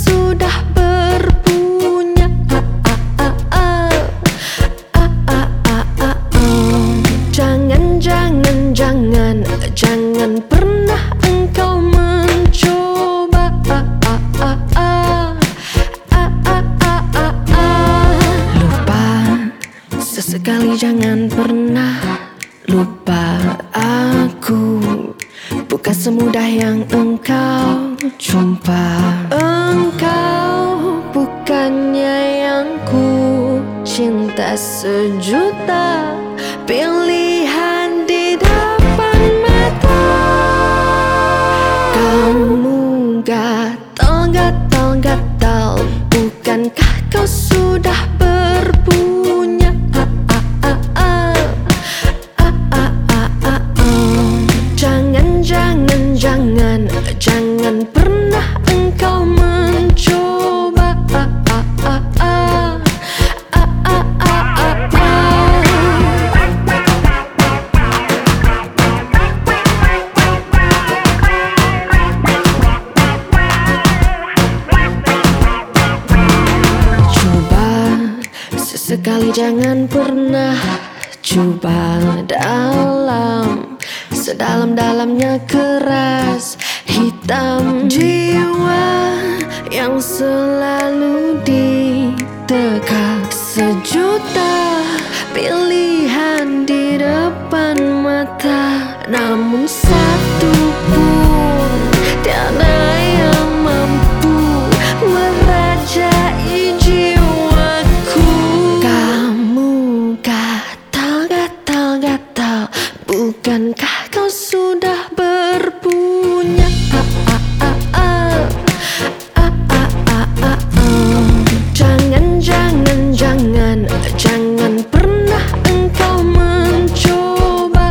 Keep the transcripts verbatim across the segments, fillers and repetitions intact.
sudah berpunya. Jangan, jangan, jangan, jangan pernah engkau mencoba. Lupa, sesekali jangan pernah lupa aku. Bukan semudah yang engkau jumpa. Engkau bukannya yang ku cinta sejuta pilihan di depan mata. Kamu gatal, gatal, gatal, bukankah kau sudah berpunya? Jangan, jangan, jangan, jangan pernah engkau mencoba. Sekali jangan pernah coba dalam sedalam-dalamnya keras hitam jiwa yang selalu ditekan. Sejuta pilihan di depan mata, namun satu pun tiada yang mampu merajai jiwaku. Bukankah kau sudah berpunya? Jangan, jangan, jangan, jangan pernah engkau mencoba.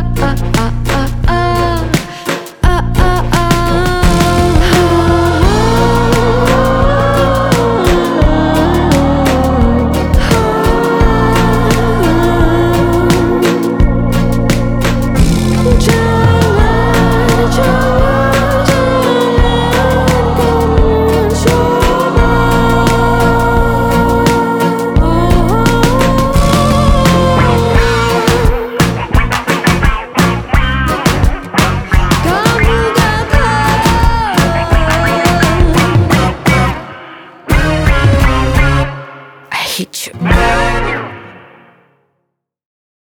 I hate you.